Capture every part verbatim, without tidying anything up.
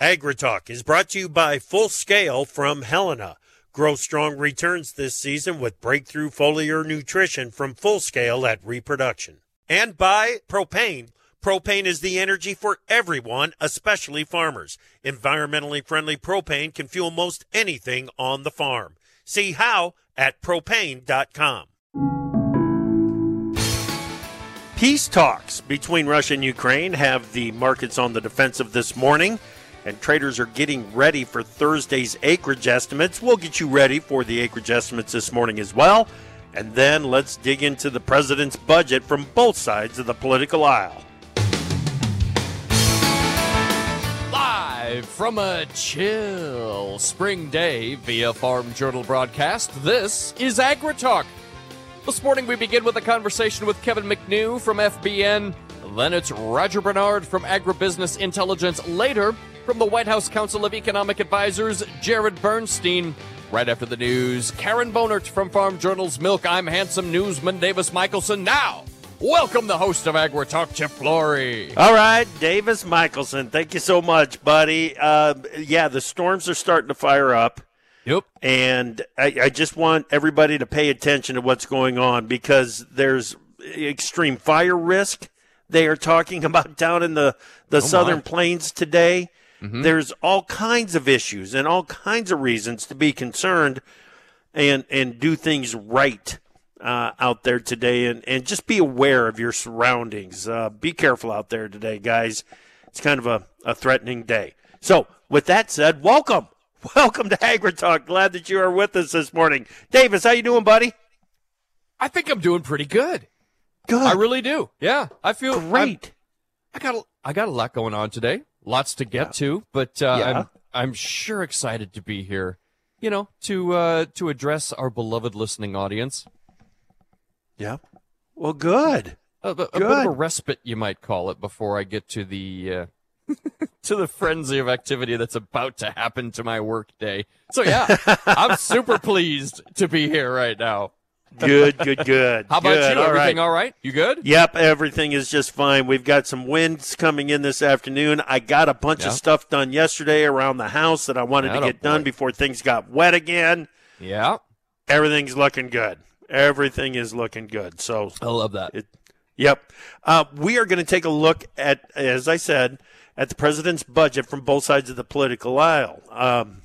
AgriTalk is brought to you by Full Scale from Helena. Grow strong returns this season with breakthrough foliar nutrition from Full Scale at Reproduction. And by Propane. Propane is the energy for everyone, especially farmers. Environmentally friendly propane can fuel most anything on the farm. See how at propane dot com. Peace talks between Russia and Ukraine have the markets on the defensive this morning, and traders are getting ready for Thursday's acreage estimates. We'll get you ready for the acreage estimates this morning as well. And then let's dig into the president's budget from both sides of the political aisle. Live from a chill spring day via Farm Journal broadcast, this is AgriTalk. This morning we begin with a conversation with Kevin McNew from F B N. Then it's Roger Bernard from Agribusiness Intelligence. Later, from the White House Council of Economic Advisors, Jared Bernstein. Right after the news, Karen Bonert from Farm Journal's Milk. I'm handsome newsman Davis Michelson. Now, welcome the host of AgriTalk, Chip Flory. All right, Davis Michelson, thank you so much, buddy. Uh, yeah, the storms are starting to fire up. Yep. And I, I just want everybody to pay attention to what's going on because there's extreme fire risk they are talking about down in the, the oh southern my. plains today. Mm-hmm. There's all kinds of issues and all kinds of reasons to be concerned and, and do things right uh, out there today. And, and just be aware of your surroundings. Uh, be careful out there today, guys. It's kind of a, a threatening day. So with that said, welcome. Welcome to AgriTalk. Glad that you are with us this morning. Davis, how you doing, buddy? I think I'm doing pretty good. Good. I really do. Yeah, I feel great. I'm, I got a, I got a lot going on today. Lots to get yeah. to, but uh, yeah. I'm I'm sure excited to be here. You know, to uh, to address our beloved listening audience. Yeah. Well, good. A, a, good. a bit of a respite, you might call it, before I get to the. Uh, to the frenzy of activity that's about to happen to my work day. So, yeah, I'm super pleased to be here right now. Good, good, good. How about good. you? All everything right. all right? You good? Yep, everything is just fine. We've got some winds coming in this afternoon. I got a bunch yeah. of stuff done yesterday around the house that I wanted that to get done before things got wet again. Yeah. Everything's looking good. Everything is looking good. So I love that. It, yep. Uh, we are going to take a look at, as I said, at the president's budget from both sides of the political aisle. Um,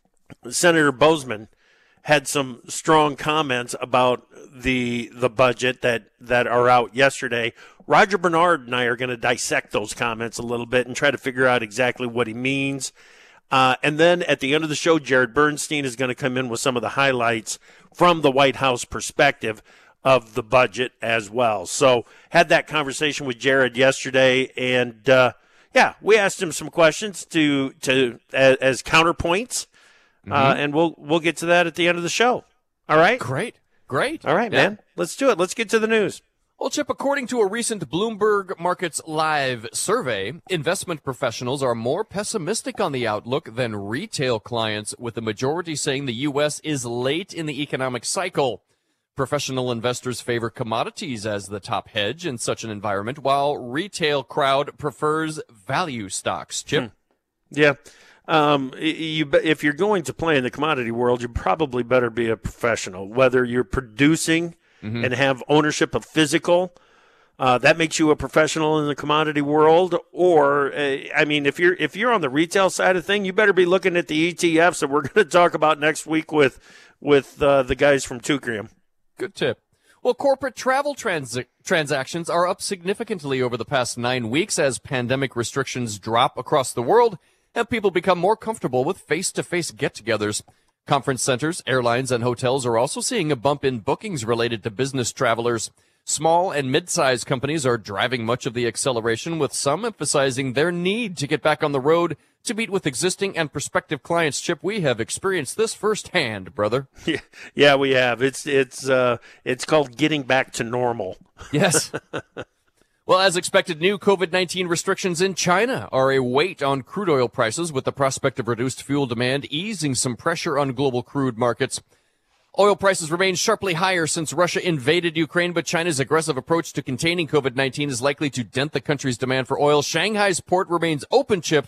Senator Boozman had some strong comments about the the budget that, that are out yesterday. Roger Bernard and I are going to dissect those comments a little bit and try to figure out exactly what he means. Uh, and then at the end of the show, Jared Bernstein is going to come in with some of the highlights from the White House perspective of the budget as well. So had that conversation with Jared yesterday, and uh, yeah, we asked him some questions to to as, as counterpoints, mm-hmm. uh, and we'll we'll get to that at the end of the show. All right? Great, great. All right, yeah. man. Let's do it. Let's get to the news. Well, Chip, according to a recent Bloomberg Markets Live survey, investment professionals are more pessimistic on the outlook than retail clients, with the majority saying the U S is late in the economic cycle. Professional investors favor commodities as the top hedge in such an environment, while retail crowd prefers value stocks. Chip? Hmm. Yeah. Um, you, if you're going to play in the commodity world, you probably better be a professional, whether you're producing mm-hmm. and have ownership of physical. Uh, that makes you a professional in the commodity world. Or, uh, I mean, if you're if you're on the retail side of thing, you better be looking at the E T Fs that we're going to talk about next week with, with uh, the guys from Teucrium. Good tip. Well, corporate travel trans- transactions are up significantly over the past nine weeks as pandemic restrictions drop across the world and people become more comfortable with face-to-face get-togethers. Conference centers, airlines, and hotels are also seeing a bump in bookings related to business travelers. Small and mid-sized companies are driving much of the acceleration, with some emphasizing their need to get back on the road to meet with existing and prospective clients. Chip, we have experienced this firsthand, brother. Yeah, yeah, we have. It's it's uh, it's called getting back to normal. Yes. Well, as expected, new COVID nineteen restrictions in China are a weight on crude oil prices, with the prospect of reduced fuel demand easing some pressure on global crude markets. Oil prices remain sharply higher since Russia invaded Ukraine, but China's aggressive approach to containing COVID nineteen is likely to dent the country's demand for oil. Shanghai's port remains open, Chip,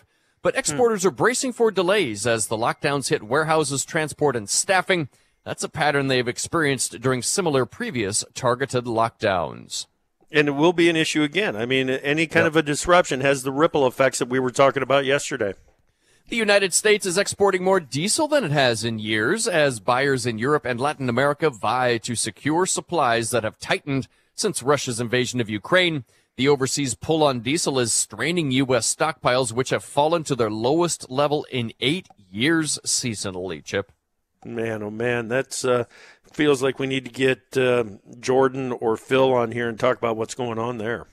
But exporters are bracing for delays as the lockdowns hit warehouses, transport, and staffing. That's a pattern they've experienced during similar previous targeted lockdowns. And it will be an issue again. I mean, any kind yep. of a disruption has the ripple effects that we were talking about yesterday. The United States is exporting more diesel than it has in years as buyers in Europe and Latin America vie to secure supplies that have tightened since Russia's invasion of Ukraine. The overseas pull on diesel is straining U S stockpiles, which have fallen to their lowest level in eight years seasonally, Chip. Man, oh man, that's uh, feels like we need to get uh, Jordan or Phil on here and talk about what's going on there.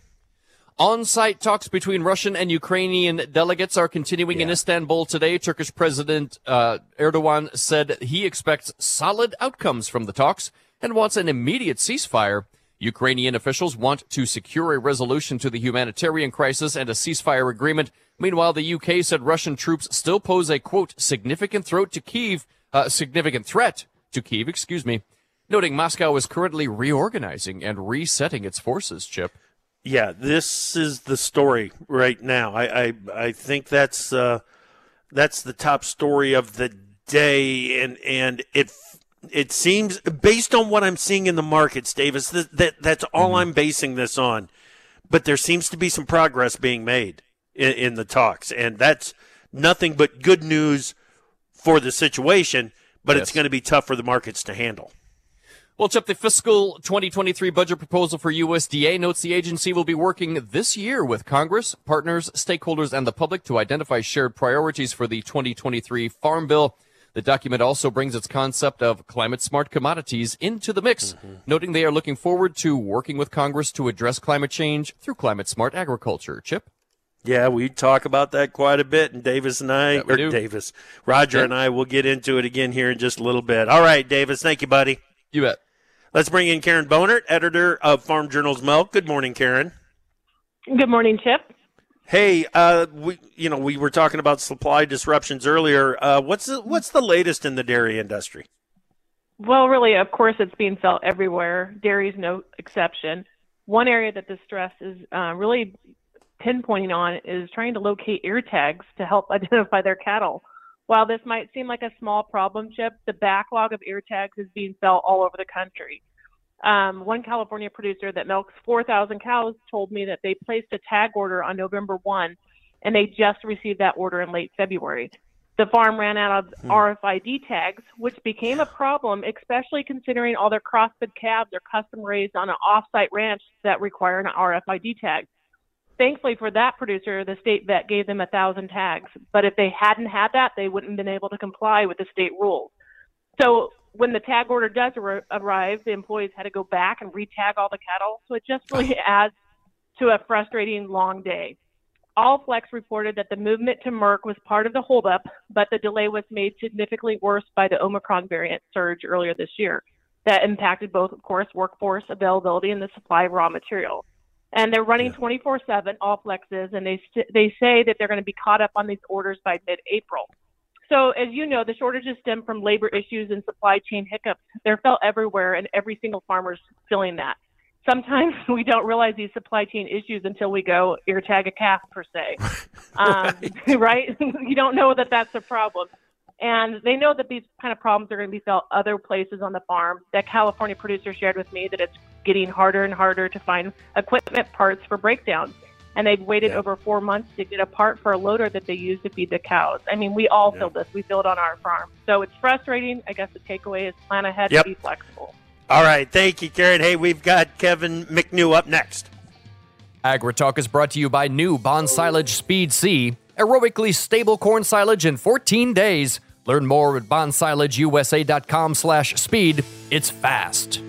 On-site talks between Russian and Ukrainian delegates are continuing yeah. in Istanbul today. Turkish President uh, Erdogan said he expects solid outcomes from the talks and wants an immediate ceasefire. Ukrainian officials want to secure a resolution to the humanitarian crisis and a ceasefire agreement. Meanwhile, the U K said Russian troops still pose a, quote, significant threat to Kyiv, uh, significant threat to Kyiv, excuse me, noting Moscow is currently reorganizing and resetting its forces, Chip. Yeah, this is the story right now. I I, I think that's uh, that's the top story of the day, and and it it seems, based on what I'm seeing in the markets, Davis, that, that that's all mm-hmm. I'm basing this on. But there seems to be some progress being made in, in the talks, and that's nothing but good news for the situation. But yes. it's going to be tough for the markets to handle. Well, Chip, the fiscal twenty twenty-three budget proposal for U S D A notes the agency will be working this year with Congress, partners, stakeholders, and the public to identify shared priorities for the twenty twenty-three Farm Bill. The document also brings its concept of climate-smart commodities into the mix, mm-hmm. noting they are looking forward to working with Congress to address climate change through climate-smart agriculture. Chip? Yeah, we talk about that quite a bit, and Davis and I, or do. Davis, Roger yeah. and I will get into it again here in just a little bit. All right, Davis, thank you, buddy. You bet. Let's bring in Karen Bonert, editor of Farm Journal's Milk. Good morning, Karen. Good morning, Chip. Hey, uh, we you know we were talking about supply disruptions earlier. Uh, what's the, what's the latest in the dairy industry? Well, really, of course, it's being felt everywhere. Dairy is no exception. One area that the stress is uh, really pinpointing on is trying to locate ear tags to help identify their cattle. While this might seem like a small problem, Chip, the backlog of ear tags is being felt all over the country. Um, one California producer that milks four thousand cows told me that they placed a tag order on November first, and they just received that order in late February. The farm ran out of hmm. R F I D tags, which became a problem, especially considering all their crossbred calves are custom raised on an off-site ranch that require an R F I D tag. Thankfully for that producer, the state vet gave them a thousand tags. But if they hadn't had that, they wouldn't have been able to comply with the state rules. So when the tag order does ar- arrive, the employees had to go back and re-tag all the cattle. So it just really adds to a frustrating long day. Allflex reported that the movement to Merck was part of the holdup, but the delay was made significantly worse by the Omicron variant surge earlier this year. That impacted both, of course, workforce availability and the supply of raw material. And they're running twenty-four seven, Allflex is, and they st- they say that they're going to be caught up on these orders by mid-April. So as you know, the shortages stem from labor issues and supply chain hiccups. They're felt everywhere, and every single farmer's feeling that. Sometimes we don't realize these supply chain issues until we go ear tag a calf, per se. Um, right? right? You don't know that that's a problem. And they know that these kind of problems are going to be felt other places on the farm. That California producer shared with me that it's getting harder and harder to find equipment parts for breakdowns. And they've waited yeah. over four months to get a part for a loader that they use to feed the cows. I mean, we all yeah. feel this. We feel it on our farm. So it's frustrating. I guess the takeaway is plan ahead yep. and be flexible. All right. Thank you, Karen. Hey, we've got Kevin McNew up next. AgriTalk is brought to you by new Bond Silage Speed C. Aerobically stable corn silage in fourteen days. Learn more at bond silage u s a dot com slash speed. It's fast.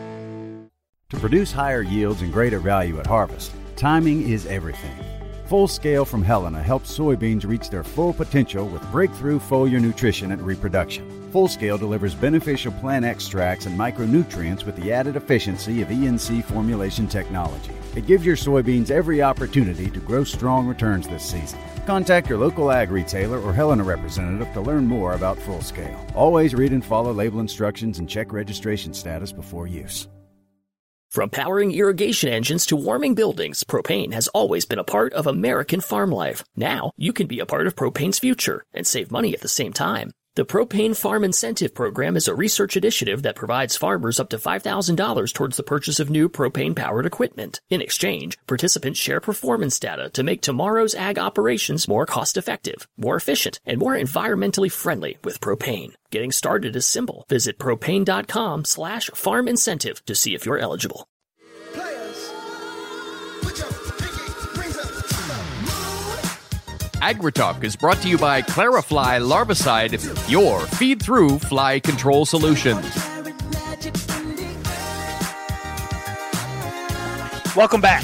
To produce higher yields and greater value at harvest, timing is everything. Full Scale from Helena helps soybeans reach their full potential with breakthrough foliar nutrition and reproduction. Full Scale delivers beneficial plant extracts and micronutrients with the added efficiency of E N C formulation technology. It gives your soybeans every opportunity to grow strong returns this season. Contact your local ag retailer or Helena representative to learn more about Full Scale. Always read and follow label instructions and check registration status before use. From powering irrigation engines to warming buildings, propane has always been a part of American farm life. Now, you can be a part of propane's future and save money at the same time. The Propane Farm Incentive Program is a research initiative that provides farmers up to five thousand dollars towards the purchase of new propane-powered equipment. In exchange, participants share performance data to make tomorrow's ag operations more cost-effective, more efficient, and more environmentally friendly with propane. Getting started is simple. Visit propane.com slash farm incentive to see if you're eligible. AgriTalk is brought to you by Clarifly Larvicide, your feed-through fly control solution. Welcome back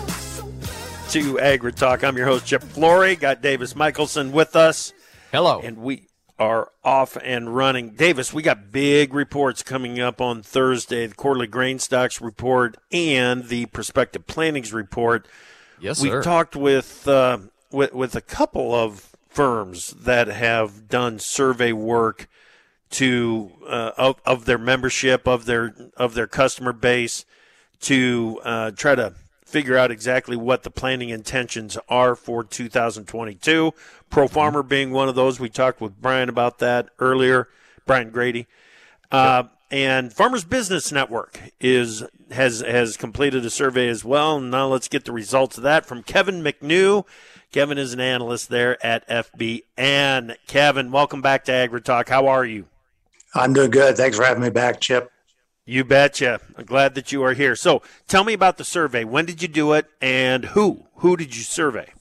to AgriTalk. I'm your host, Chip Flory. Got Davis Michelson with us. Hello. And we are off and running. Davis, we got big reports coming up on Thursday, the quarterly grain stocks report and the prospective plantings report. Yes, we sir. We talked with... Uh, With, with a couple of firms that have done survey work to uh, of, of their membership, of their of their customer base, to uh, try to figure out exactly what the planting intentions are for two thousand twenty-two. Pro Farmer being one of those. We talked with Brian about that earlier, Brian Grady. Uh, yep. And Farmers Business Network is has has completed a survey as well. And now let's get the results of that from Kevin McNew. Kevin is an analyst there at F B N. Kevin, welcome back to AgriTalk. How are you? I'm doing good. Thanks for having me back, Chip. You betcha. I'm glad that you are here. So tell me about the survey. When did you do it, and who? Who did you survey?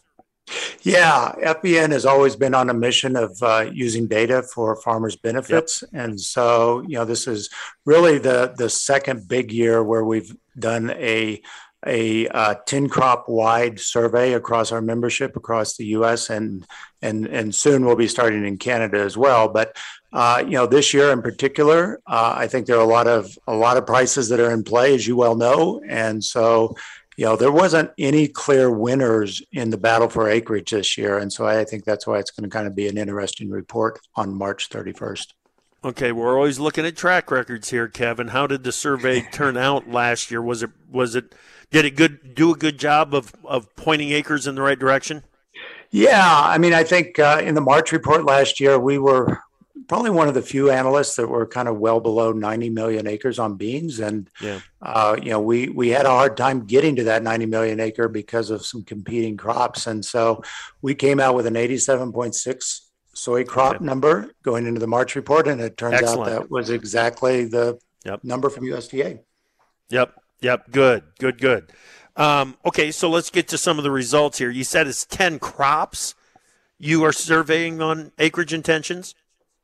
Yeah, F B N has always been on a mission of uh, using data for farmers' benefits. Yep. And so, you know, this is really the, the second big year where we've done a a uh, ten crop wide survey across our membership across the U S and and and soon we'll be starting in Canada as well. But uh, you know, this year in particular, uh, I think there are a lot of a lot of prices that are in play, as you well know, and so you know there wasn't any clear winners in the battle for acreage this year, and so I think that's why it's going to kind of be an interesting report on March thirty-first. Okay, we're always looking at track records here, Kevin. How did the survey turn out last year? Was it was it did it good do a good job of, of pointing acres in the right direction? Yeah, I mean, I think uh, in the March report last year, we were probably one of the few analysts that were kind of well below ninety million acres on beans, and yeah. uh, you know, we we had a hard time getting to that ninety million acre because of some competing crops, and so we came out with an eighty-seven point six soy crop okay. number going into the March report, and it turns Excellent. out that was exactly the yep. number from U S D A. Yep, yep, good, good, good. Um, okay, so let's get to some of the results here. You said it's ten crops you are surveying on acreage intentions?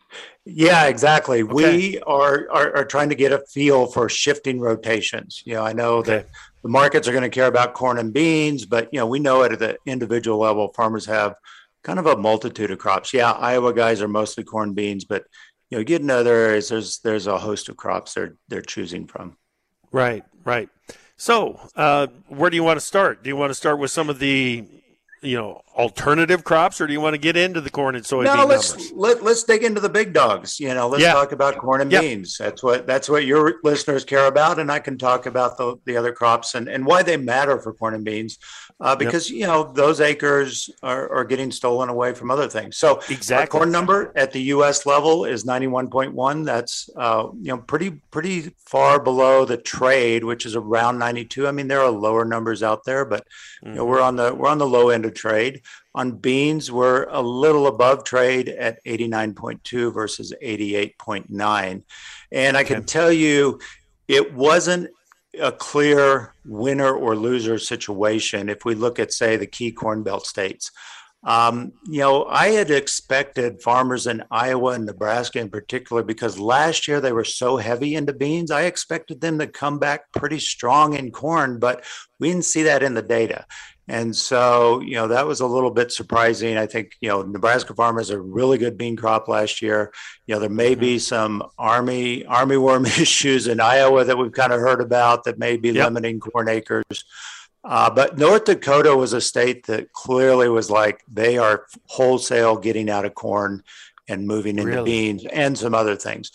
Yeah, exactly. Okay. We are, are are trying to get a feel for shifting rotations. You know, I know okay. that the markets are going to care about corn and beans, but, you know, we know at the individual level, farmers have kind of a multitude of crops. Yeah, Iowa guys are mostly corn beans, but you know, get in other areas, there's there's a host of crops they're they're choosing from. Right, right. So, uh, where do you want to start? Do you want to start with some of the, you know, alternative crops, or do you want to get into the corn and soybean no, let's, numbers? Let, let's dig into the big dogs. You know, let's yeah. talk about corn and yep. beans. That's what that's what your listeners care about, and I can talk about the, the other crops and, and why they matter for corn and beans. Uh, because, yep. you know, those acres are, are getting stolen away from other things. So exactly. our corn number at the U S level is ninety-one point one. That's, uh, you know, pretty, pretty far below the trade, which is around ninety-two. I mean, there are lower numbers out there, but, mm-hmm. you know, we're on the, we're on the low end of trade. On beans, we're a little above trade at eighty-nine point two versus eighty-eight point nine. And I okay. can tell you, it wasn't a clear winner or loser situation if we look at, say, the key Corn Belt states. Um, you know, I had expected farmers in Iowa and Nebraska in particular, because last year they were so heavy into beans, I expected them to come back pretty strong in corn, but we didn't see that in the data. And so, you know, that was a little bit surprising. I think, you know, Nebraska farmers a really good bean crop last year. You know, there may mm-hmm. be some army army worm issues in Iowa that we've kind of heard about that may be yep. limiting corn acres. Uh, but North Dakota was a state that clearly was like, they are wholesale getting out of corn and moving into really? beans and some other things.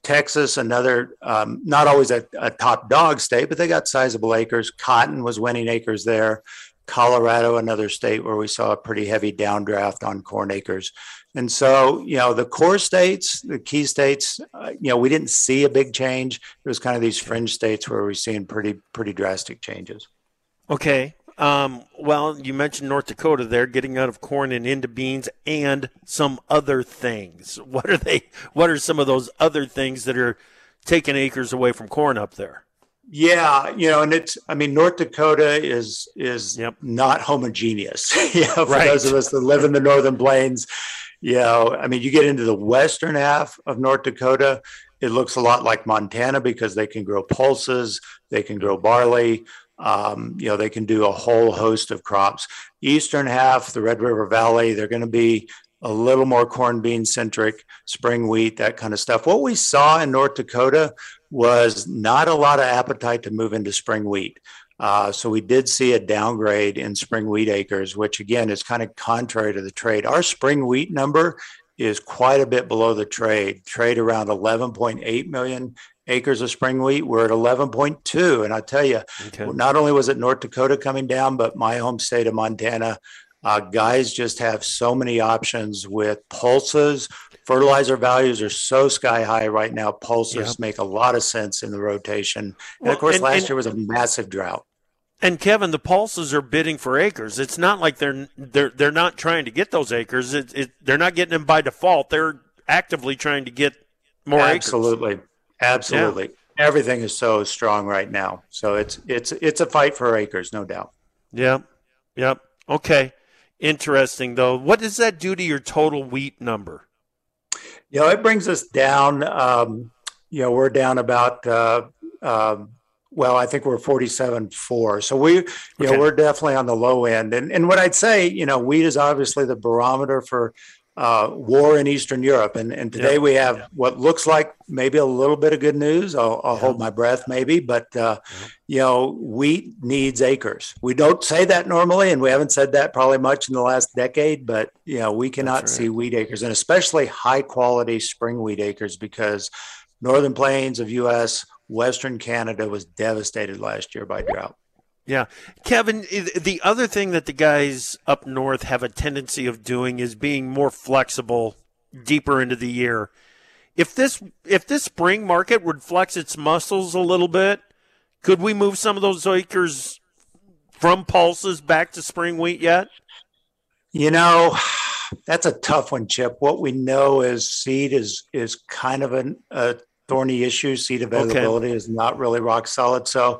Texas, another, um, not always a, a top dog state, but they got sizable acres. Cotton was winning acres there. Colorado, another state where we saw a pretty heavy downdraft on corn acres. And so, you know, the core states, the key states, uh, you know, we didn't see a big change. It was kind of these fringe states where we're seeing pretty, pretty drastic changes. Okay. Um, well, you mentioned North Dakota there, getting out of corn and into beans and some other things. What are they? What are some of those other things that are taking acres away from corn up there? Yeah, you know, and it's, I mean, North Dakota is is Yep. not homogeneous. You know, for Right. those of us that live in the Northern Plains, you know, I mean, you get into the western half of North Dakota, it looks a lot like Montana because they can grow pulses, they can grow barley, um, you know, they can do a whole host of crops. Eastern half, the Red River Valley, they're going to be a little more corn bean centric, spring wheat, that kind of stuff. What we saw in North Dakota was not a lot of appetite to move into spring wheat. Uh, so we did see a downgrade in spring wheat acres, which again is kind of contrary to the trade. Our spring wheat number is quite a bit below the trade. Trade around eleven point eight million acres of spring wheat. We're at eleven point two. And I tell you, Okay. not only was it North Dakota coming down, but my home state of Montana, uh, guys just have so many options with pulses. Fertilizer values are so sky high right now. Pulses Yep. make a lot of sense in the rotation. And Well, of course, and- last and- year was a massive drought. And Kevin, the pulses are bidding for acres. It's not like they're they're they're not trying to get those acres. It, it, they're not getting them by default. They're actively trying to get more acres. Absolutely. Absolutely. Everything is so strong right now. So it's it's it's a fight for acres, no doubt. Yep. Yep. Okay. Interesting though. What does that do to your total wheat number? You know, it brings us down. Um, you know, we're down about. Uh, um, well, I think we're forty-seven four. So we, you Okay. know, we're definitely on the low end. And and what I'd say, you know, wheat is obviously the barometer for uh, war in Eastern Europe. And and today Yep. we have what looks like maybe a little bit of good news. I'll, I'll Yep. hold my breath, maybe, but uh, you know, wheat needs acres. We don't say that normally, and we haven't said that probably much in the last decade. But you know, we cannot That's right. see wheat acres, and especially high quality spring wheat acres, because Northern Plains of U S, Western Canada was devastated last year by drought. Yeah. Kevin, i- the other thing that the guys up north have a tendency of doing is being more flexible deeper into the year. If this if this spring market would flex its muscles a little bit, could we move some of those acres from pulses back to spring wheat yet? You know, that's a tough one, Chip. What we know is seed is is kind of an, a thorny issue. Seed availability is not really rock solid. So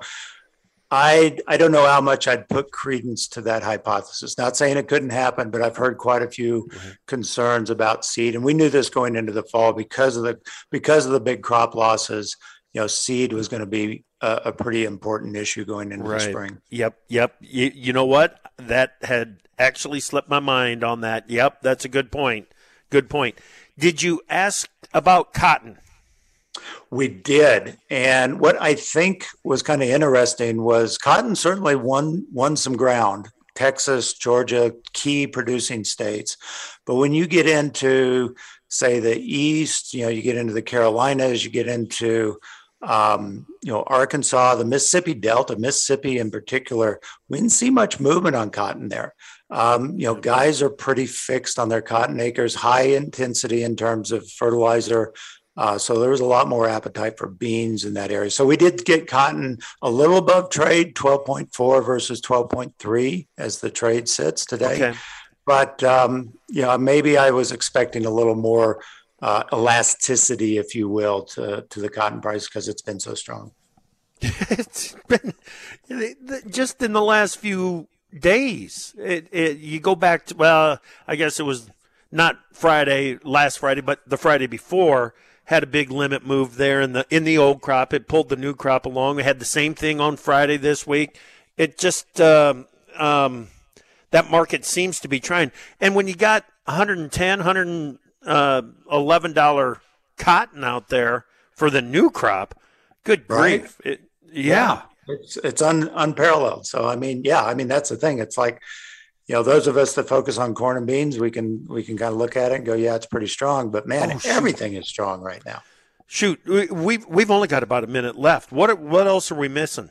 I I don't know how much I'd put credence to that hypothesis. Not saying it couldn't happen, but I've heard quite a few Mm-hmm. concerns about seed, and we knew this going into the fall because of the because of the big crop losses. You know, seed was going to be a, a pretty important issue going into Right. the spring. Yep, yep. You, you know what? That had actually slipped my mind on that. Yep, that's a good point. Good point. Did you ask about cotton? We did. And what I think was kind of interesting was cotton certainly won won some ground. Texas, Georgia, key producing states. But when you get into, say, the East, you know, you get into the Carolinas, you get into, um, you know, Arkansas, the Mississippi Delta, Mississippi in particular, we didn't see much movement on cotton there. Um, you know, guys are pretty fixed on their cotton acres, high intensity in terms of fertilizer. Uh, so there was a lot more appetite for beans in that area. So we did get cotton a little above trade, twelve point four versus twelve point three as the trade sits today. Okay. But, um, you know, maybe I was expecting a little more uh, elasticity, if you will, to, to the cotton price because it's been so strong. It's been just in the last few days. It, it, you go back to, well, I guess it was not Friday, last Friday, but the Friday before had a big limit move there in the in the old crop. It pulled the new crop along. We had the same thing on Friday this week. It just um, um, that market seems to be trying. And when you got one ten dollars, one eleven dollars cotton out there for the new crop, good Right. grief. It, yeah. It's it's un, unparalleled. So I mean, yeah, I mean that's the thing. It's like, you know, those of us that focus on corn and beans, we can we can kind of look at it and go, yeah, it's pretty strong. But man, Oh, shoot. everything is strong right now. Shoot, we, we've we've only got about a minute left. What what else are we missing?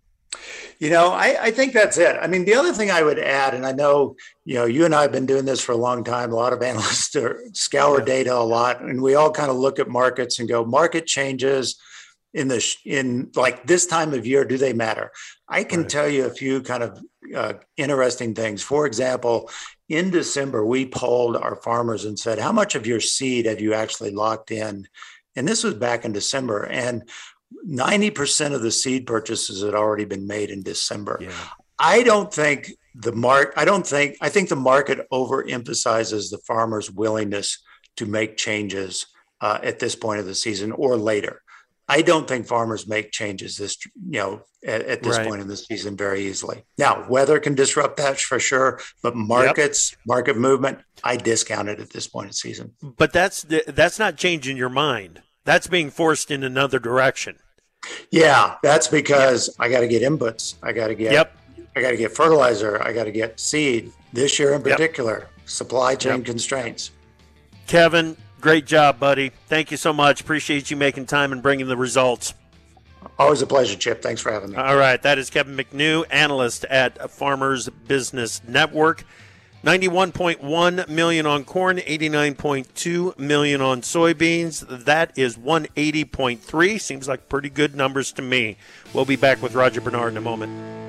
You know, I, I think that's it. I mean, the other thing I would add, and I know, you know, you and I have been doing this for a long time. A lot of analysts are, scour yeah. data a lot, and we all kind of look at markets and go, market changes in the in like this time of year, do they matter? I can right. tell you a few kind of uh, interesting things. For example, in December, we polled our farmers and said, how much of your seed have you actually locked in? And this was back in December. And ninety percent of the seed purchases had already been made in December. Yeah. I don't think the mark, I don't think, I think the market overemphasizes the farmer's willingness to make changes uh, at this point of the season or later. I don't think farmers make changes this, you know, at, at this right. point in the season very easily. Now, weather can disrupt that for sure, but markets, yep. market movement, I discount it at this point in the season. But that's that's not changing your mind. That's being forced in another direction. Yeah, that's because yep. I got to get inputs. I got to get. Yep. I got to get fertilizer. I got to get seed. This year in particular, yep. supply chain yep. constraints. Kevin, great job, buddy. Thank you so much. Appreciate you making time and bringing the results. Always a pleasure, Chip. Thanks for having me. All right, that is Kevin McNew, analyst at Farmers Business Network. ninety-one point one million on corn, eighty-nine point two million on soybeans. That is one eighty point three. Seems like pretty good numbers to me. We'll be back with Roger Bernard in a moment.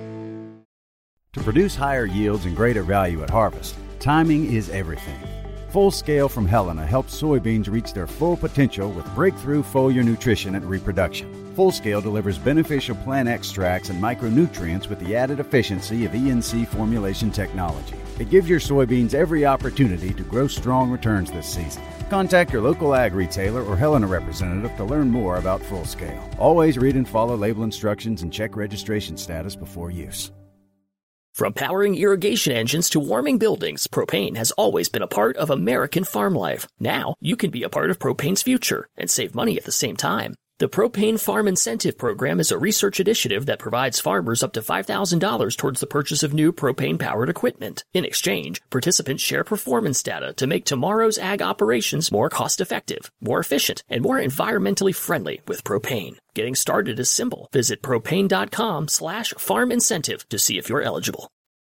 To produce higher yields and greater value at harvest, timing is everything. Full Scale from Helena helps soybeans reach their full potential with breakthrough foliar nutrition at reproduction. Full Scale delivers beneficial plant extracts and micronutrients with the added efficiency of E N C formulation technology. It gives your soybeans every opportunity to grow strong returns this season. Contact your local ag retailer or Helena representative to learn more about Full Scale. Always read and follow label instructions and check registration status before use. From powering irrigation engines to warming buildings, propane has always been a part of American farm life. Now, you can be a part of propane's future and save money at the same time. The Propane Farm Incentive Program is a research initiative that provides farmers up to five thousand dollars towards the purchase of new propane-powered equipment. In exchange, participants share performance data to make tomorrow's ag operations more cost-effective, more efficient, and more environmentally friendly with propane. Getting started is simple. Visit propane.com slash farm incentive to see if you're eligible.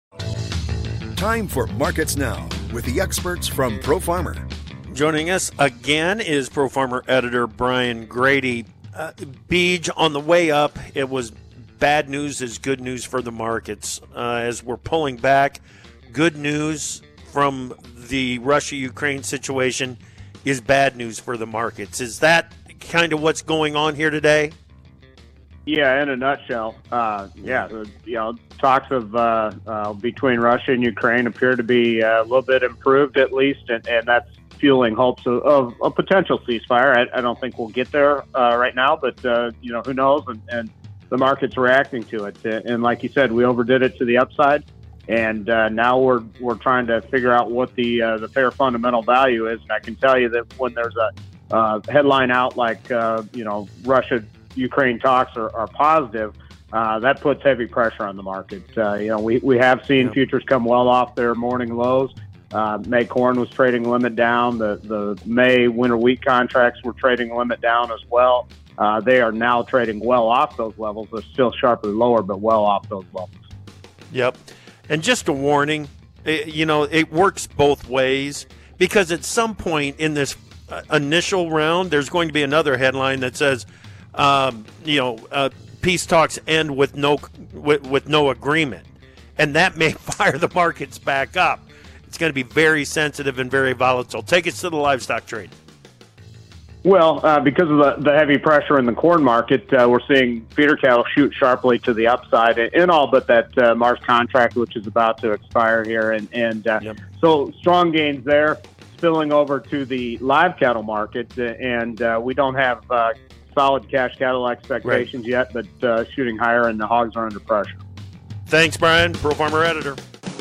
Time for Markets Now with the experts from ProFarmer. Joining us again is ProFarmer editor Brian Grady. Uh, Beej, on the way up, it was bad news is good news for the markets. Uh, as we're pulling back, good news from the Russia-Ukraine situation is bad news for the markets. Is that kind of what's going on here today? Yeah, in a nutshell, uh, yeah, you know, talks of uh, uh, between Russia and Ukraine appear to be uh, a little bit improved at least, and, and that's fueling hopes of, of a potential ceasefire. I, I don't think we'll get there uh, right now, but uh, you know, who knows? And, and the market's reacting to it. And like you said, we overdid it to the upside, and uh, now we're we're trying to figure out what the uh, the fair fundamental value is. And I can tell you that when there's a uh, headline out like uh, you know, Russia Ukraine talks are, are positive, uh, that puts heavy pressure on the market. Uh, you know, we, we have seen yeah. futures come well off their morning lows. Uh, May corn was trading limit down. The, the May winter wheat contracts were trading limit down as well. Uh, they are now trading well off those levels. They're still sharply lower, but well off those levels. Yep. And just a warning, it, you know, it works both ways, because at some point in this uh, initial round, there's going to be another headline that says, Um, you know, uh, peace talks end with no with, with no agreement, and that may fire the markets back up. It's going to be very sensitive and very volatile. Take us to the livestock trade. Well, uh, because of the, the heavy pressure in the corn market, uh, we're seeing feeder cattle shoot sharply to the upside in all but that uh, March contract, which is about to expire here, and and uh, yep. so strong gains there, spilling over to the live cattle market, and uh, we don't have Uh, solid cash cattle expectations right. yet, but uh, shooting higher, and the hogs are under pressure. Thanks, Brian. ProFarmer editor.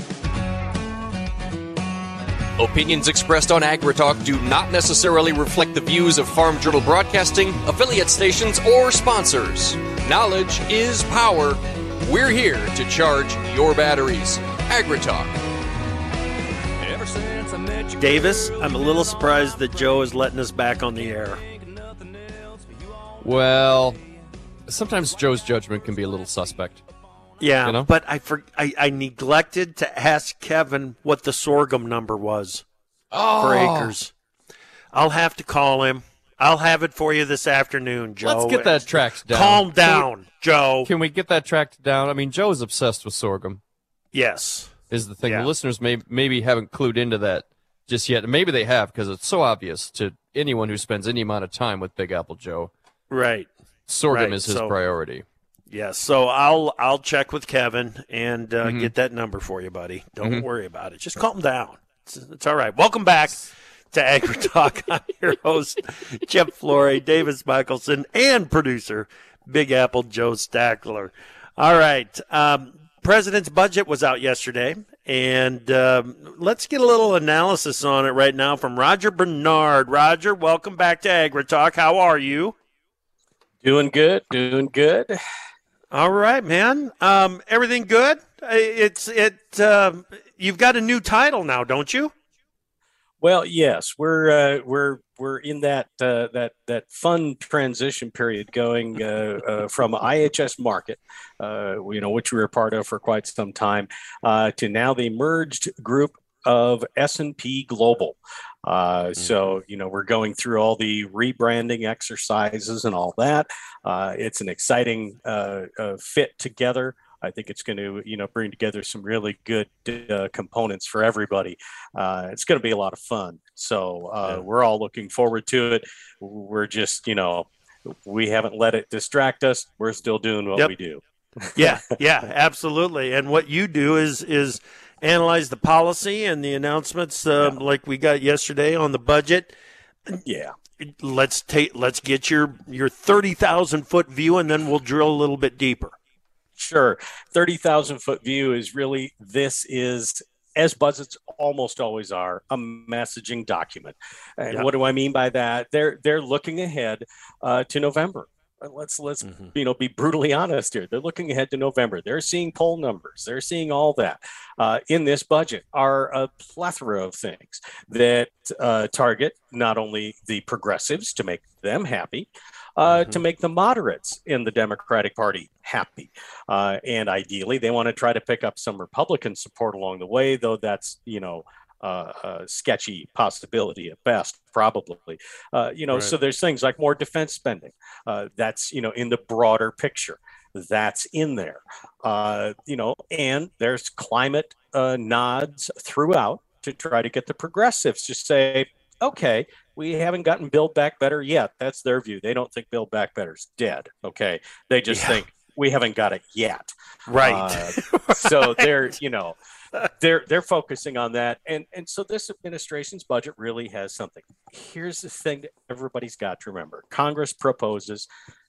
Opinions expressed on AgriTalk do not necessarily reflect the views of Farm Journal Broadcasting, affiliate stations, or sponsors. Knowledge is power. We're here to charge your batteries. AgriTalk. Ever since I met you, Davis, I'm a little surprised that Joe is letting us back on the air. Well, sometimes Joe's judgment can be a little suspect. Yeah, you know? but I, for, I I neglected to ask Kevin what the sorghum number was oh. for acres. I'll have to call him. I'll have it for you this afternoon, Joe. Let's get that tracked down. Calm down, can we, Joe. Can we get that tracked down? I mean, Joe is obsessed with sorghum. Yes. Is the thing. Yeah. The listeners may maybe haven't clued into that just yet. Maybe they have, because it's so obvious to anyone who spends any amount of time with Big Apple Joe. Right. Sorghum right. is his so, priority. Yes. So I'll I'll check with Kevin and uh, mm-hmm. get that number for you, buddy. Don't mm-hmm. worry about it. Just calm down. It's, it's all right. Welcome back to Agri Talk. I'm your host, Jeff Flory, Davis Michelson, and producer Big Apple Joe Stackler. All right. Um, President's budget was out yesterday, and um, let's get a little analysis on it right now from Roger Bernard. Roger, welcome back to Agri Talk. How are you? Doing good, doing good. All right, man. Um, everything good? It's it. Um, you've got a new title now, don't you? Well, yes, we're uh, we're we're in that uh, that that fun transition period going uh, uh, from I H S Markit, uh, you know, which we were part of for quite some time, uh, to now the merged group of S and P Global. Uh, mm-hmm. So, you know, we're going through all the rebranding exercises and all that. Uh, it's an exciting uh, uh, fit together. I think it's going to, you know, bring together some really good uh, components for everybody. Uh, it's going to be a lot of fun. So uh, yeah. we're all looking forward to it. We're just, you know, we haven't let it distract us. We're still doing what yep. we do. yeah, yeah, absolutely. And what you do is is analyze the policy and the announcements um, yeah. like we got yesterday on the budget. Yeah. Let's take let's get your your thirty thousand foot view, and then we'll drill a little bit deeper. Sure. thirty thousand foot view is really, this is, as budgets almost always are, a messaging document. And yep. what do I mean by that? They're they're looking ahead uh, to November. Let's let's mm-hmm. you know be brutally honest here. They're looking ahead to November. They're seeing poll numbers. They're seeing all that. Uh, in this budget are a plethora of things that uh, target not only the progressives to make them happy, uh, mm-hmm. to make the moderates in the Democratic Party happy, uh, and ideally they want to try to pick up some Republican support along the way. Though that's you know. Uh, a sketchy possibility at best, probably. Uh, you know, right. So there's things like more defense spending. Uh, that's, you know, in the broader picture. That's in there. Uh, you know, and there's climate uh, nods throughout to try to get the progressives to say, okay, we haven't gotten Build Back Better yet. That's their view. They don't think Build Back Better's dead. Okay. They just yeah. think we haven't got it yet. Right. Uh, so they're, you know, They're they're focusing on that, and and so this administration's budget really has something. Here's the thing that everybody's got to remember: Congress proposes,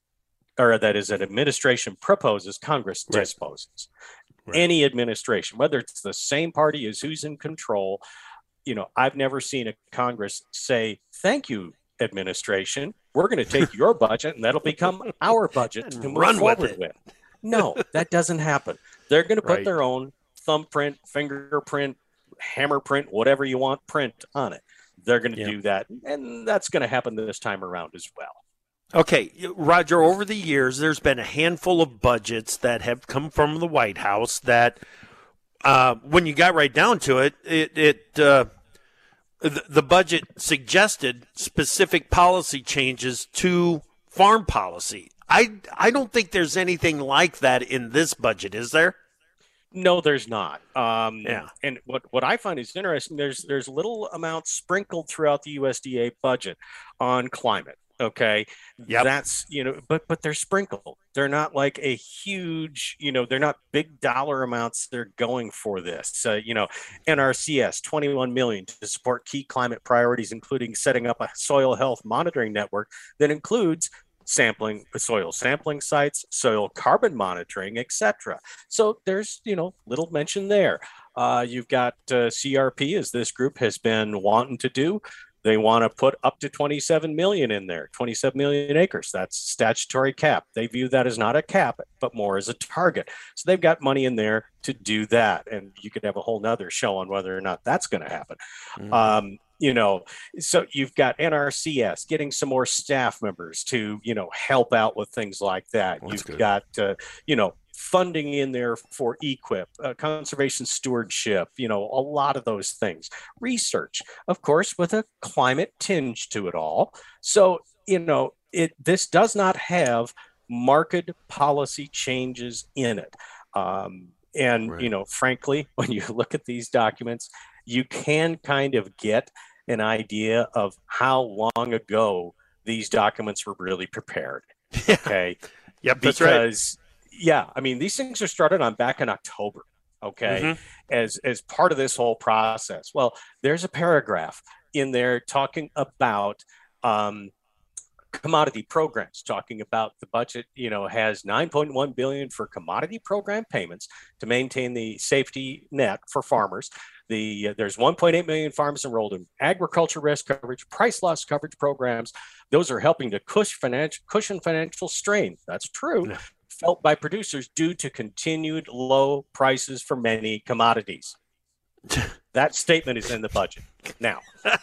or that is, an administration proposes, Congress right. disposes. Right. Any administration, whether it's the same party as who's in control, you know, I've never seen a Congress say, "Thank you, administration. We're going to take your budget, and that'll become our budget to move run forward with it." With. No, that doesn't happen. They're going to put right. their own thumbprint, fingerprint, hammerprint, whatever you want, print on it. They're going to yeah. do that, and that's going to happen this time around as well. Okay, Roger, over the years, there's been a handful of budgets that have come from the White House that, uh, when you got right down to it, it, it uh, the, the budget suggested specific policy changes to farm policy. I, I don't think there's anything like that in this budget, is there? No, there's not. Um, yeah. And what, what I find is interesting, there's there's little amounts sprinkled throughout the U S D A budget on climate. Okay. Yep. That's, you know, but but they're sprinkled. They're not like a huge, you know, they're not big dollar amounts they're going for this. Uh, you know, N R C S, twenty-one million dollars to support key climate priorities, including setting up a soil health monitoring network that includes sampling soil sampling sites, soil carbon monitoring, et cetera. So there's, you know, little mention there. Uh, you've got uh, C R P, as this group has been wanting to do. They want to put up to twenty-seven million in there, twenty-seven million acres. That's statutory cap. They view that as not a cap, but more as a target. So they've got money in there to do that. And you could have a whole nother show on whether or not that's going to happen. Mm-hmm. Um, you know, so you've got N R C S getting some more staff members to, you know, help out with things like that. That's you've good. got, uh, you know, funding in there for E Q I P, uh, conservation stewardship, you know, a lot of those things. Research, of course, with a climate tinge to it all. So, you know, it this does not have market policy changes in it. Um, and, Right. you know, frankly, when you look at these documents, you can kind of get an idea of how long ago these documents were really prepared. Okay. Yep, that's right. Because, yeah, I mean, these things are started on back in October. Okay. Mhm. As, as part of this whole process. Well, there's a paragraph in there talking about, um, commodity programs, talking about the budget, you know, has nine point one billion dollars for commodity program payments to maintain the safety net for farmers. The uh, there's one point eight million farmers enrolled in agriculture risk coverage, price loss coverage programs. Those are helping to cushion financial, cushion financial strain. That's true. Yeah. Felt by producers due to continued low prices for many commodities. That statement is in the budget. Now,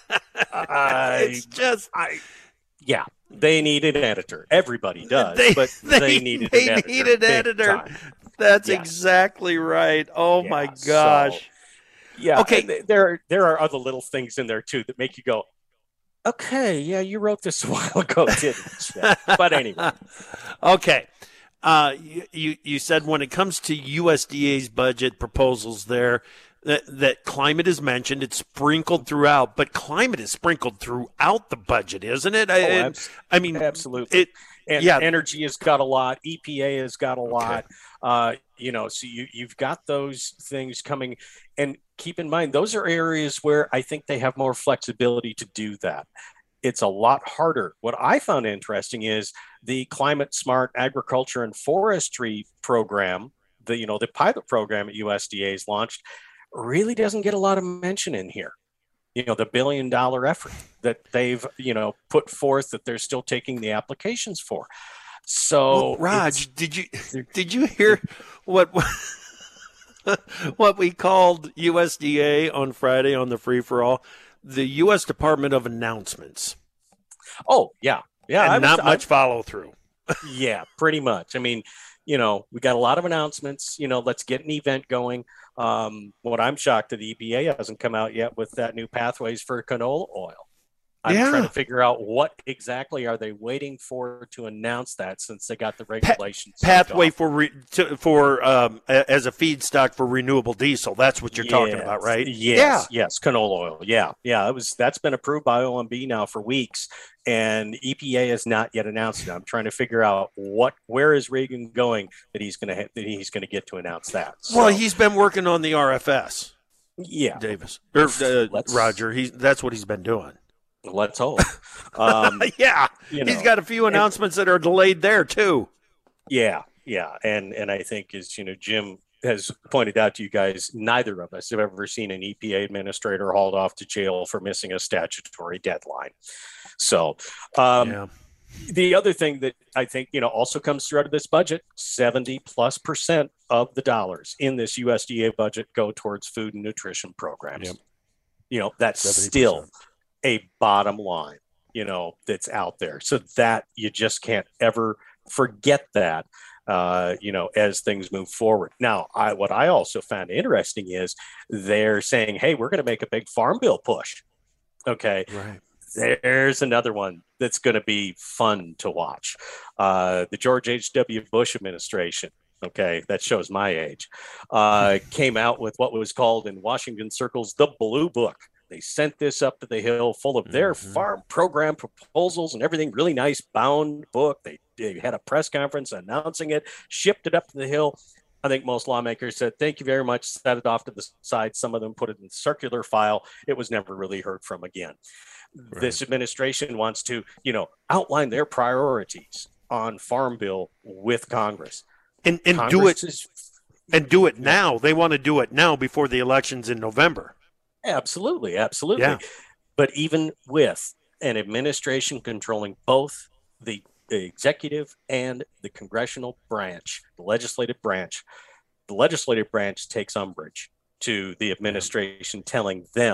I, it's just I, yeah, they need an editor. Everybody does, They- but they- they, needed they an editor. need an big editor. time. That's Yes. exactly right. Oh my Yeah, gosh. so- Yeah. Okay. and th- there are there are other little things in there too that make you go, okay, yeah, you wrote this a while ago, didn't you? But anyway, Okay. Uh, you, you you said when it comes to U S D A's budget proposals there that, that climate is mentioned, it's sprinkled throughout, but climate is sprinkled throughout the budget, isn't it? I, Oh, it- abs- I mean, absolutely. it And yeah. energy has got a lot. E P A has got a lot. Uh, you know, so you you've got those things coming, and keep in mind those are areas where I think they have more flexibility to do that. It's a lot harder. What I found interesting is the Climate Smart Agriculture and Forestry program, the you know the pilot program at U S D A has launched, really doesn't get a lot of mention in here. You know, the billion dollar effort that they've, you know, put forth that they're still taking the applications for. So, Well, Raj, did you did you hear what what we called U S D A on Friday on the free for all? The U S Department of Announcements, oh yeah, yeah, and I was- not I- much follow through. yeah, pretty much. I mean, you know, we got a lot of announcements. You know, let's get an event going. Um, what I'm shocked that the E P A hasn't come out yet with that new pathways for canola oil. I'm Yeah. trying to figure out what exactly are they waiting for to announce that, since they got the regulations signed Pathway off. for re, to, for um, a- as a feedstock for renewable diesel. That's what you're talking Yes, about, right? Yes, yes, canola oil. Yeah, yeah. It was that's been approved by O M B now for weeks, and E P A has not yet announced it. I'm trying to figure out what where is Reagan going that he's going to that he's going to get to announce that. Well, So, he's been working on the R F S, yeah. Davis or uh, Let's- Roger. He's that's what he's been doing. Let's hope. Um, yeah, you he's know, got a few announcements that are delayed there too. yeah, yeah, and and I think as you know, Jim has pointed out to you guys, neither of us have ever seen an E P A administrator hauled off to jail for missing a statutory deadline. So, um, yeah. the other thing that I think, you know, also comes through out of this budget, seventy plus percent of the dollars in this U S D A budget go towards food and nutrition programs. Yep. You know, that's seventy percent. still a bottom line, you know, that's out there. So that you just can't ever forget that, uh, you know, as things move forward. Now, I, what I also found interesting is they're saying, hey, we're going to make a big farm bill push. Okay. Right. There's another one that's going to be fun to watch. Uh, the George H W. Bush administration, okay, that shows my age, uh, came out with what was called in Washington circles the Blue Book. They sent this up to the Hill full of their Mhm. farm program proposals and everything, really nice bound book. They, they had a press conference announcing it, shipped it up to the Hill. I think most lawmakers said, thank you very much, set it off to the side. Some of them put it in circular file. It was never really heard from again. Right. This administration wants to, you know, outline their priorities on Farm Bill with Congress. And and Congress do it is and do it now. They want to do it now before the elections in November. absolutely, absolutely. Yeah. But even with an administration controlling both the, the executive and the congressional branch, the legislative branch, the legislative branch takes umbrage to the administration telling them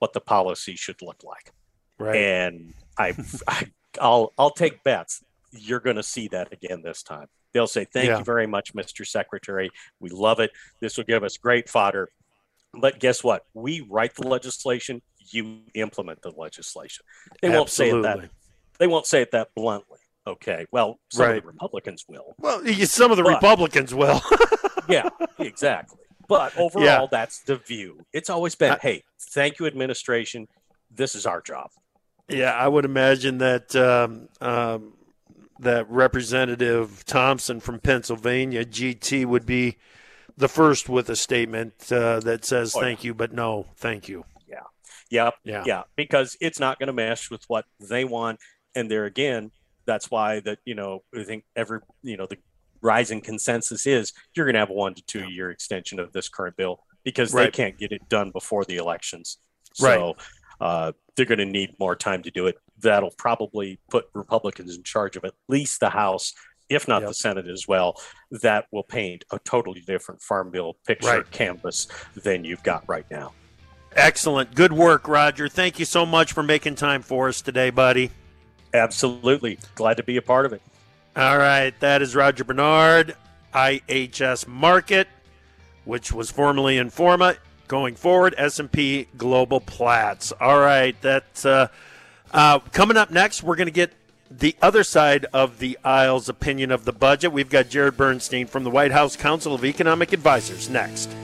what the policy should look like. Right. And I, I I'll I'll take bets you're going to see that again this time. They'll say, thank Yeah. you very much, Mister Secretary. We love it. This will give us great fodder. But guess what? We write the legislation. You implement the legislation. They won't say it that. They won't say it that bluntly. Okay. Well, some Right. of the Republicans will. Well, y- some of the But- Republicans will. Yeah, exactly. But overall, Yeah. that's the view. It's always been, I- hey, thank you, administration. This is our job. Yeah, I would imagine that um, um, that Representative Thompson from Pennsylvania, G T, would be the first with a statement uh, that says Oh, thank you, but no, thank you. Yeah, Yeah. yeah, because it's not going to mesh with what they want. And there again, that's why that, you know, I think every, you know, the rising consensus is you're going to have a one to two year extension of this current bill because they Right. can't get it done before the elections. Right. So uh, they're going to need more time to do it. That'll probably put Republicans in charge of at least the House, if not Yep. the Senate as well. That will paint a totally different farm bill picture Right. canvas than you've got right now. Excellent. Good work, Roger. Thank you so much for making time for us today, buddy. Absolutely. Glad to be a part of it. All right. That is Roger Bernard, I H S Market, which was formerly Informa. Going forward, S and P Global Platts. All right. That's uh, uh, coming up next. We're going to get the other side of the aisle's opinion of the budget. We've got Jared Bernstein from the White House Council of Economic Advisors next.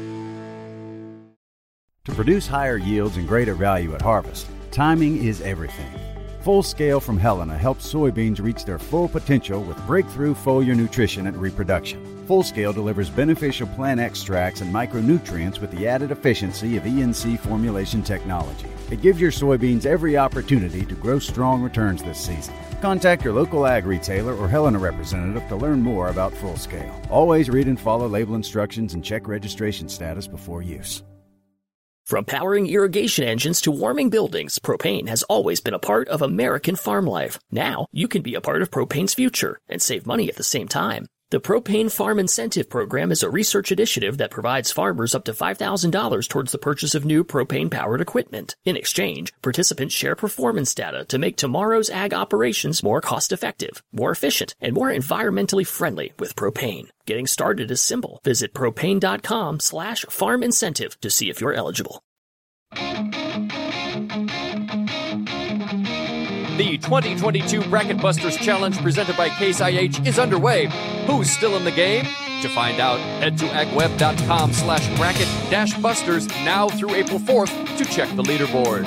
To produce higher yields and greater value at harvest, timing is everything. Full Scale from Helena helps soybeans reach their full potential with breakthrough foliar nutrition and reproduction. Full Scale delivers beneficial plant extracts and micronutrients with the added efficiency of E N C formulation technology. It gives your soybeans every opportunity to grow strong returns this season. Contact your local ag retailer or Helena representative to learn more about Full Scale. Always read and follow label instructions and check registration status before use. From powering irrigation engines to warming buildings, propane has always been a part of American farm life. Now, you can be a part of propane's future and save money at the same time. The Propane Farm Incentive Program is a research initiative that provides farmers up to five thousand dollars towards the purchase of new propane-powered equipment. In exchange, participants share performance data to make tomorrow's ag operations more cost-effective, more efficient, and more environmentally friendly with propane. Getting started is simple. Visit propane.com slash farm incentive to see if you're eligible. The twenty twenty-two Bracket Busters Challenge presented by Case I H is underway. Who's still in the game? To find out, head to agweb.com slash bracket dash busters now through April fourth to check the leaderboard.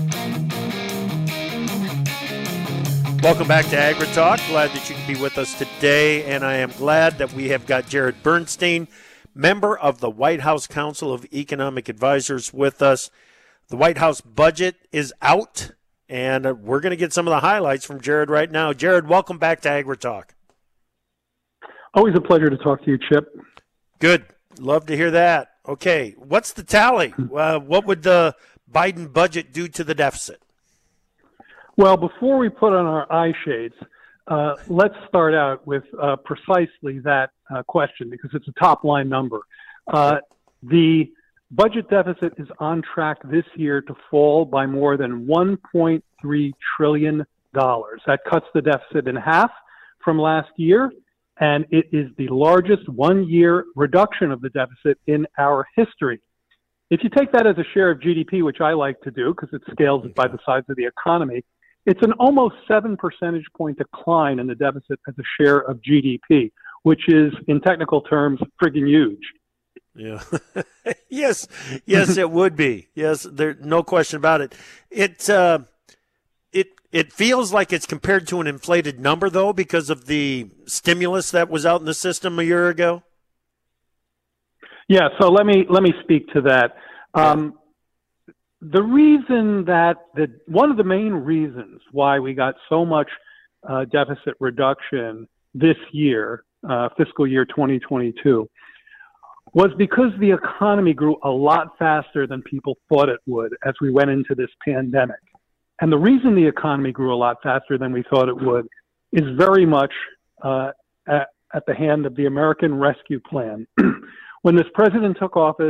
Welcome back to Agri Talk. Glad that you can be with us today, and I am glad that we have got Jared Bernstein, member of the White House Council of Economic Advisors, with us. The White House budget is out, and uh, we're going to get some of the highlights from Jared right now. Jared, welcome back to Agri Talk. Always a pleasure to talk to you, Chip. Good. Love to hear that. Okay, what's the tally? Uh, what would the Biden budget do to the deficit? Well, before we put on our eye shades, uh, let's start out with uh, precisely that uh, question because it's a top-line number. Uh, the budget deficit is on track this year to fall by more than one point three trillion dollars. That cuts the deficit in half from last year, and it is the largest one-year reduction of the deficit in our history. If you take that as a share of G D P, which I like to do because it scales it by the size of the economy, it's an almost seven percentage point decline in the deficit as a share of G D P, which is, in technical terms, friggin' huge. Yeah. yes. Yes, it would be. Yes, there, no question about it. It, uh, it, it feels like it's compared to an inflated number, though, because of the stimulus that was out in the system a year ago. Yeah. So let me let me speak to that. Um, The reason that the one of the main reasons why we got so much uh, deficit reduction this year, uh, fiscal year twenty twenty-two, was because the economy grew a lot faster than people thought it would as we went into this pandemic. And the reason the economy grew a lot faster than we thought it would is very much uh, at, at the hand of the American Rescue Plan. When this president took office,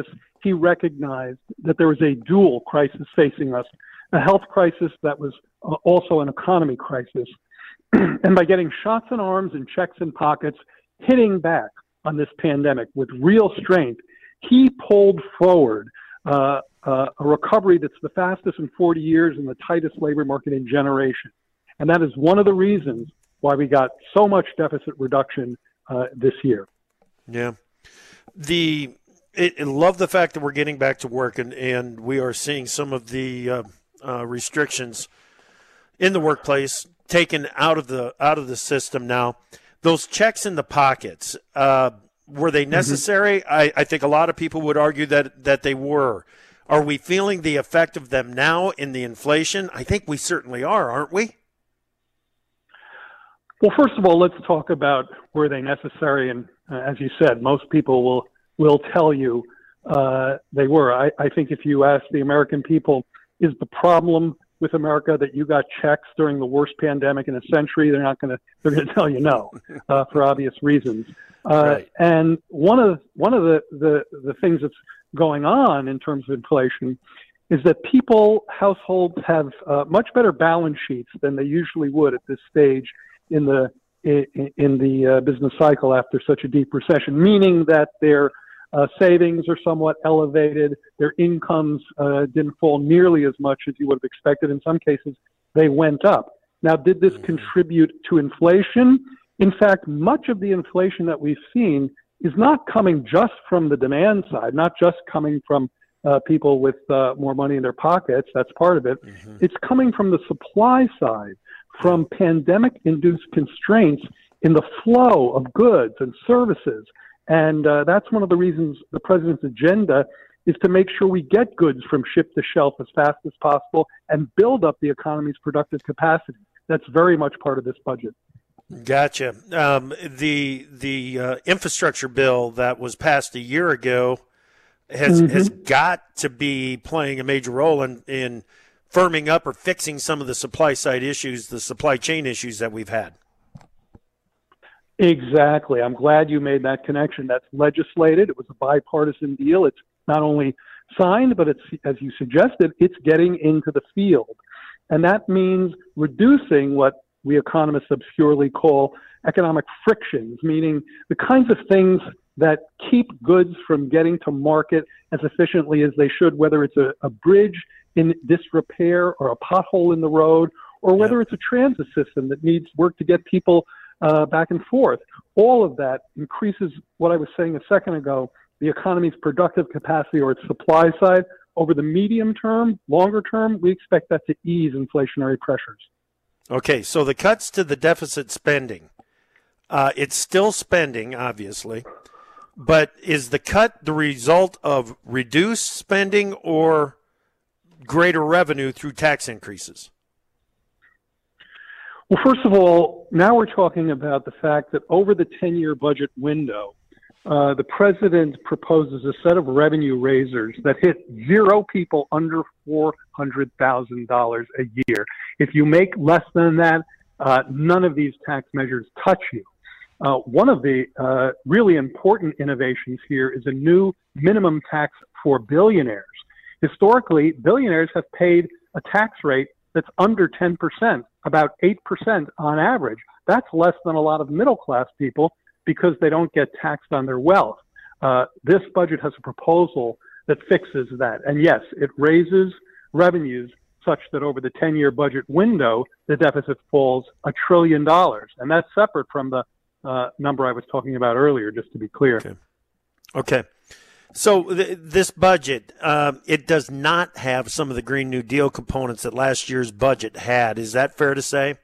he recognized that there was a dual crisis facing us, a health crisis that was uh, also an economy crisis. And by getting shots in arms and checks in pockets, hitting back on this pandemic with real strength, he pulled forward uh, uh, a recovery that's the fastest in forty years and the tightest labor market in generations. And that is one of the reasons why we got so much deficit reduction uh, this year. Yeah. The it, I love the fact that we're getting back to work and, and we are seeing some of the uh, uh, restrictions in the workplace taken out of the out of the system now. Those checks in the pockets, uh, were they necessary? Mm-hmm. I, I think a lot of people would argue that, that they were. Are we feeling the effect of them now in the inflation? I think we certainly are, aren't we? Well, first of all, let's talk about were they necessary. And uh, as you said, most people will will tell you uh, they were. I, I think if you ask the American people, is the problem with America that you got checks during the worst pandemic in a century, they're not going to, they're going to tell you no, uh, for obvious reasons. Uh, right. And one of, one of the, the, the things that's going on in terms of inflation is that people, households have uh, much better balance sheets than they usually would at this stage in the, in, in the uh, business cycle after such a deep recession, meaning that their Uh, savings are somewhat elevated. Their incomes uh, didn't fall nearly as much as you would have expected. In some cases, they went up. Now, did this mm-hmm. contribute to inflation? In fact, much of the inflation that we've seen is not coming just from the demand side, not just coming from uh, people with uh, more money in their pockets. That's part of it. Mm-hmm. It's coming from the supply side, from pandemic-induced constraints in the flow of goods and services. And uh, that's one of the reasons the president's agenda is to make sure we get goods from ship to shelf as fast as possible and build up the economy's productive capacity. That's very much part of this budget. Gotcha. Um, the the uh, infrastructure bill that was passed a year ago has mm-hmm. has got to be playing a major role in, in firming up or fixing some of the supply side issues, the supply chain issues that we've had. Exactly. I'm glad you made that connection. That's legislated. It was a bipartisan deal. It's not only signed, but it's, as you suggested, it's getting into the field. And that means reducing what we economists obscurely call economic frictions, meaning the kinds of things that keep goods from getting to market as efficiently as they should, whether it's a, a bridge in disrepair or a pothole in the road, or whether yeah. it's a transit system that needs work to get people Uh, back and forth. All of that increases what I was saying a second ago, the economy's productive capacity or its supply side. Over the medium term, longer term, we expect that to ease inflationary pressures. Okay, so the cuts to the deficit spending, uh, it's still spending, obviously, but is the cut the result of reduced spending or greater revenue through tax increases? Well, first of all, now we're talking about the fact that over the ten-year budget window, uh, the president proposes a set of revenue raisers that hit zero people under four hundred thousand dollars a year. If you make less than that, uh, none of these tax measures touch you. Uh, one of the uh, really important innovations here is a new minimum tax for billionaires. Historically, billionaires have paid a tax rate that's under ten percent, about eight percent on average. That's less than a lot of middle-class people because they don't get taxed on their wealth. Uh, this budget has a proposal that fixes that. And yes, it raises revenues such that over the ten-year budget window, the deficit falls a trillion dollars. And that's separate from the uh, number I was talking about earlier, just to be clear. Okay. Okay. So th- this budget, um, it does not have some of the Green New Deal components that last year's budget had. Is that fair to say?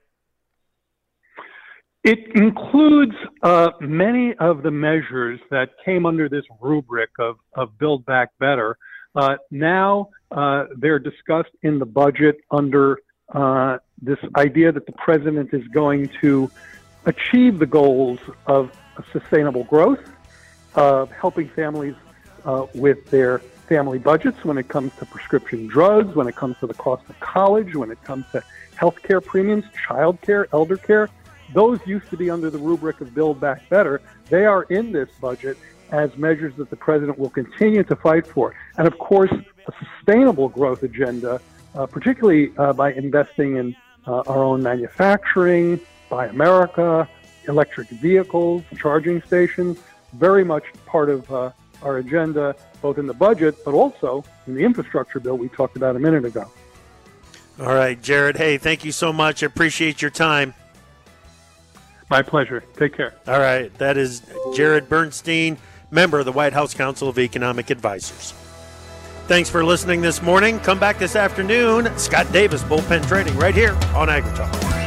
It includes uh, many of the measures that came under this rubric of, of Build Back Better. Uh, now uh, they're discussed in the budget under uh, this idea that the president is going to achieve the goals of sustainable growth, of helping families Uh, with their family budgets when it comes to prescription drugs, when it comes to the cost of college, when it comes to health care premiums, child care, elder care. Those used to be under the rubric of Build Back Better. They are in this budget, as measures that the president will continue to fight for. And of course, a sustainable growth agenda, uh, particularly uh, by investing in uh, our own manufacturing, Buy America, electric vehicles, charging stations, very much part of uh, our agenda, both in the budget, but also in the infrastructure bill we talked about a minute ago. All right, Jared. Hey, thank you so much. I appreciate your time. My pleasure. Take care. All right. That is Jared Bernstein, member of the White House Council of Economic Advisors. Thanks for listening this morning. Come back this afternoon. Scott Davis, Bullpen Trading, right here on AgriTalk.